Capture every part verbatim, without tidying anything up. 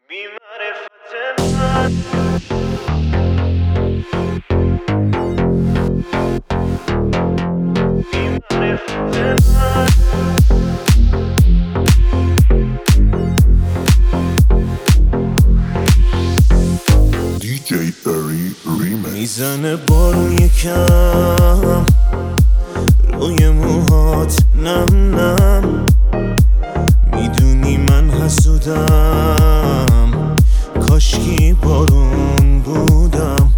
بی معرفت من بی معرفت من دی جی پری ریمیکس. میزنه بارون یکم روی موهات نم نم، میدونی من حسودم، کاشکی بارون بودم.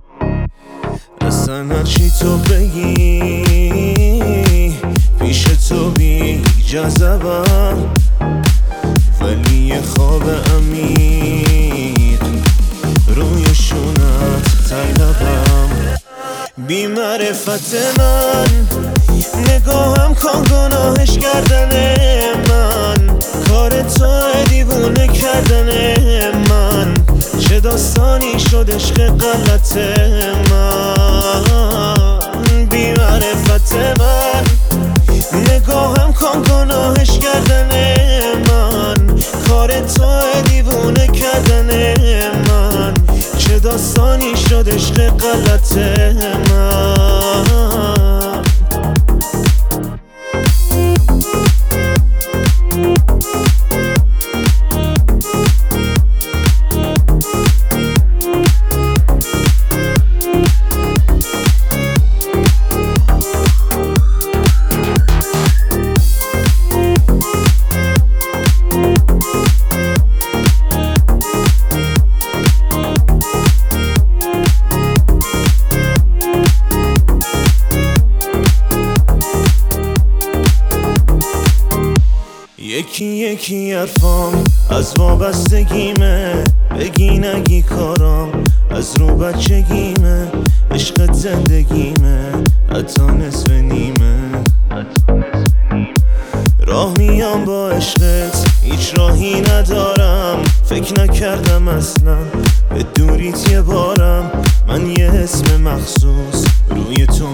اصلا هرچی تو بگی پیش تو بی جذبم، ولی یه خواب عمیق روی شونت طلبم. بی معرفت من نگاهم کن گناهش کردن من، کار تو دیوونه کردن من، چه داستانی شد عشق غلط من. بی معرفت من نگاهم کن گناهش کردن من، کار تو دیوونه کردن من، چه داستانی شد عشق غلط من. یکی یکی حرفام از وابستگیمه، بگی نگی کارام از رو بچگیمه، عشق زندگیمه حتی نصف نیمه. راه میام با عشقت هیچ راهی ندارم، فکر نکردم اصلا به دوریت یه بارم، من یه اسم مخصوص روی تو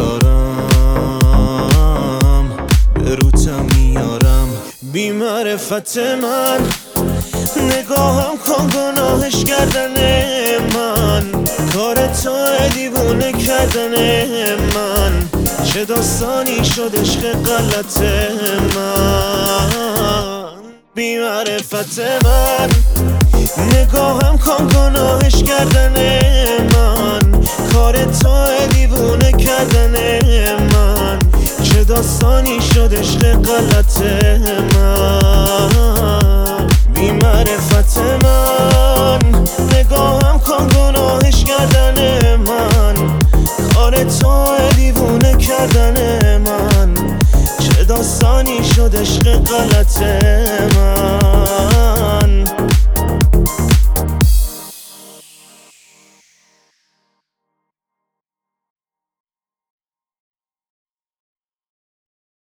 میذارم، به روتم میارم. بی معرفت من نگاهم کن گناهش کردن من، کار تو دیوونه کردن من، چه داستانی شد عشق غلط من. بی معرفت من نگاهم کن گناهش کردن من، کار تو دیوونه کردن من، چه داستانی شد عشق غلط من. بی معرفت من نگاهم کن گناهش کردن من، کار تو دیوونه کردن من، چه داستانی شد عشق غلط من.